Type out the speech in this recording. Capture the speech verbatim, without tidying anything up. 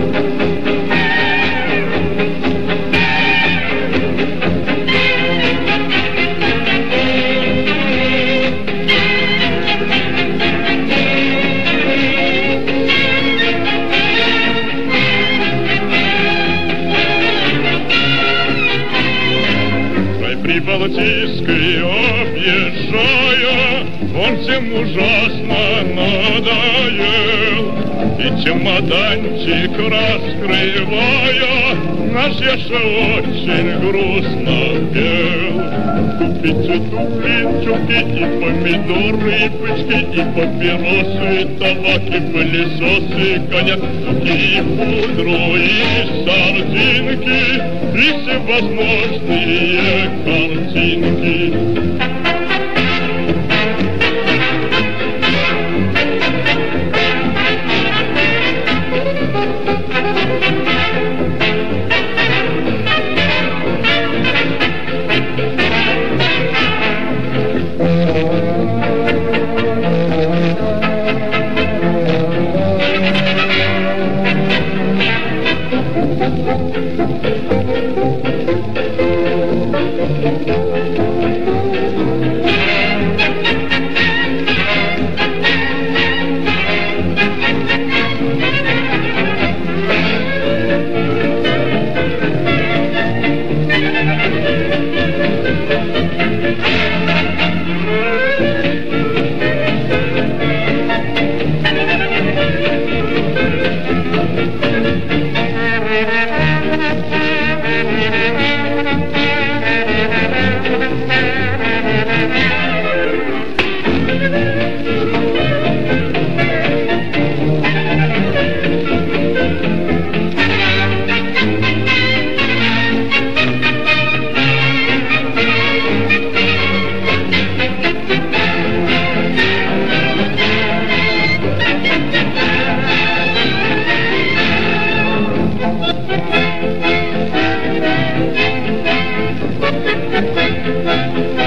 Прибалтийской объезжая, он всем ужасно надоел. И чемоданчик раскрывая, наш Яша очень грустно пел. Купите тупинчуки и помидоры, и пычки, и папиросы, табак, и пылесосы, коньяк, и пудру, и сардинки, и всевозможные картинки. Thank you.